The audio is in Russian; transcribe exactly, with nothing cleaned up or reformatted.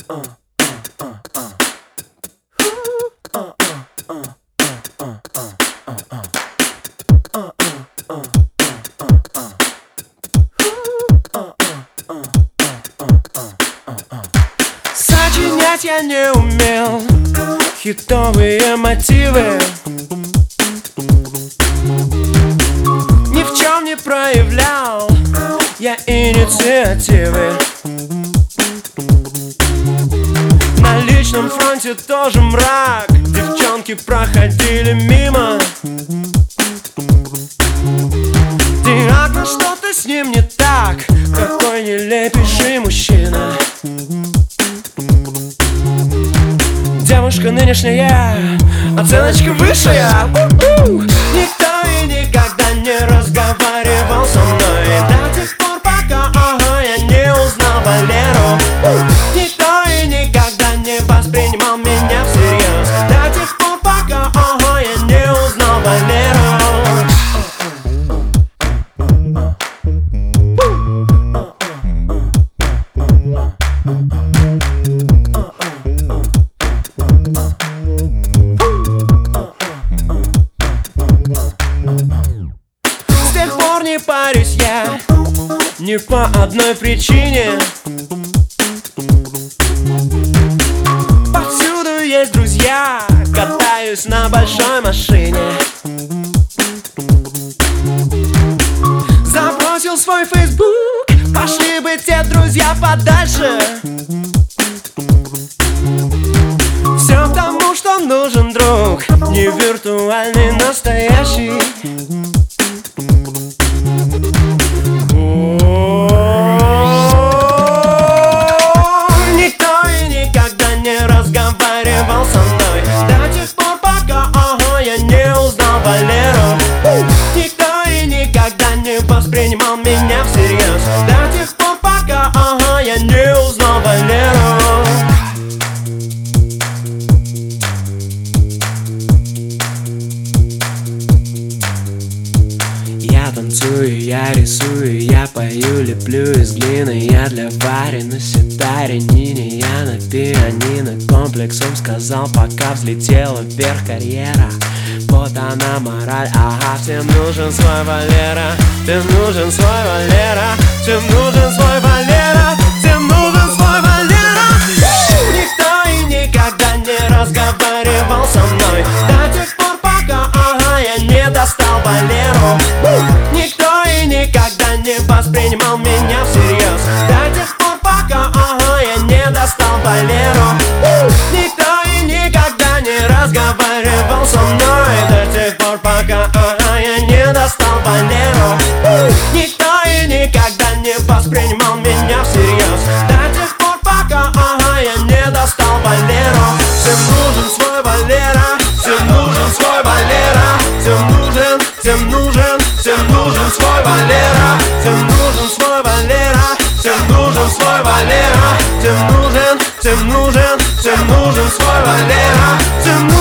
Сочинять я не умел хитовые мотивы, ни в чем не проявлял я инициативы. На личном фронте тоже мрак, девчонки проходили мимо. Диагноз, что-то с ним не так, какой нелепейший мужчина. Девушка нынешняя, оценочка высшая. У-у-у. Никто и никогда не разговаривал со мной до тех пор, пока ага, я не узнал Валеру. У. Никто и никогда не воспринимал меня всерьез до тех пор, пока ага, я не узнал Валеру. С тех пор не парюсь я ни по одной причине. Повсюду есть друзья, катаюсь на большой машине. Забросил свой фейсбук, пошли бы те друзья подальше. Все потому, что нужен друг, не виртуальный, настоящий. Никто и никогда не разговаривал со мной до тех пор, пока ага, я не узнал Валеру. Никто и никогда не воспринимал меня всерьез до тех пор, пока ага, я не узнал Валеру. Я танцую, я рисую, я пою, леплю из глины. Я для Вари на ситаре, Нине, я на пианино. Комплексом сказал, пока взлетела вверх карьера. Вот она мораль, ага, всем нужен свой Валера. Всем нужен свой Валера. Всем нужен свой Валера. Всем нужен свой Валера. Никто и никогда не разговаривал со мной до тех пор, пока ага, я не достал Валеру. Никто и никогда не воспринимал меня всерьез до тех пор, пока ага, я не достал Валеру. Никто и никогда не разговаривал со мной до тех пор, пока ага, я не достал Валеру. Никто и никогда не воспринимал меня всерьез до тех пор, пока ага, я не достал Валеру. Всем нужен свой Валера. Всем нужен свой Валера. Всем нужен, всем нужен, всем нужен свой Валера. Всем нужен свой Валера. Всем нужен свой Валера. Всем нужен, всем нужен, всем нужен свой Валера. Всем